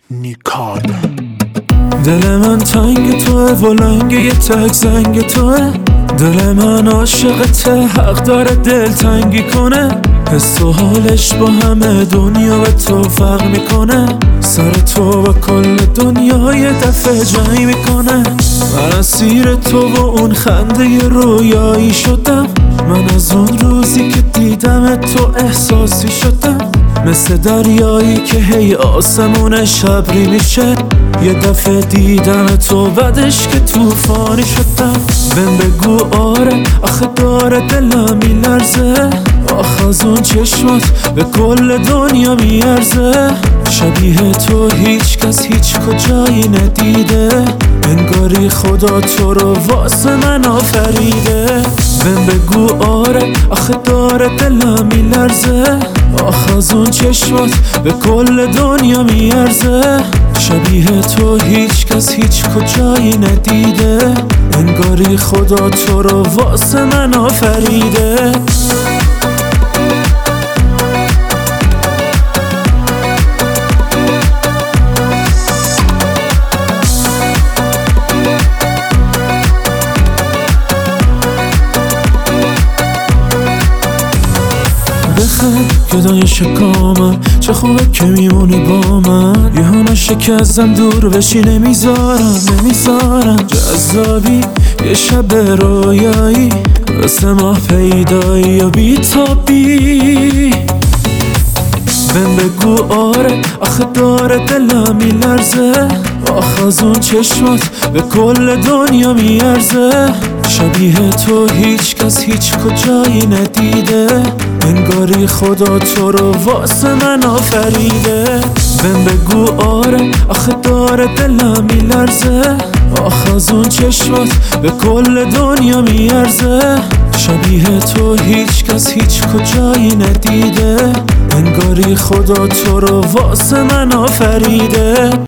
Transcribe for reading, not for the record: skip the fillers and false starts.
نیکاد. دل من تنگ توه و لنگ یه تک زنگ توه، دل من عاشقته، حق داره دل تنگی کنه. حس و حالش با همه دنیا به تو فرق میکنه، سر تو و کل دنیا یه دفعه جنگ میکنه. من اسیر تو و اون خنده رویایی شدم، من از اون روزی که دیدم تو احساسی شدم، مثل دریایی که هی آسمونش ابری میشه. یه دفعه دیدم تو بعدش که طوفانی شدم. بهم بگو آره آخه داره دلم میلرزه، آخه از اون چشمات به کل دنیا میارزه. شبیه تو هیچ کس هیچ کجایی ندیده، انگاری خدا تو رو واسه من آفریده. بهم بگو آره آخه داره دلم میلرزه، آخه از اون چشمات به کل دنیا میارزه. شبیه تو هیچ کس هیچ کجایی ندیده، انگاری خدا تو رو واسه من آفریده. بخند گدای شکامم، چه خوبه که میمونی با من. یه ها نشکستم دور بشی نمیذارم جذابی یه شب رویایی، واسه ما پیدایی و بیتابی. بهم بگو آره آخه داره دلم میلرزه، آخه از اون چشمات به کل دنیا میارزه. شبیه تو هیچ کس هیچ کجایی ندیده، انگاری خدا تو رو واسه من آفریده. بهم بگو آره آخه داره دلم میلرزه، آخه از اون چشمات به کل دنیا میارزه. شبیه تو هیچ کس هیچ کجایی ندیده، انگاری خدا تو رو واسه من آفریده.